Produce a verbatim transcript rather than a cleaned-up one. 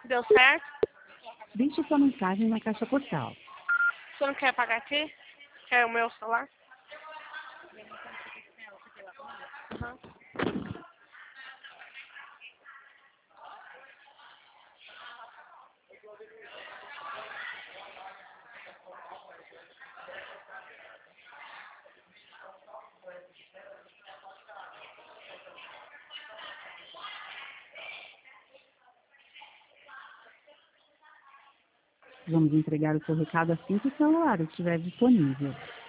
Deu certo? Deixe sua mensagem na caixa postal. Você não quer pagar aqui? Quer o meu celular? Uhum. Vamos entregar o seu recado assim que o celular estiver disponível.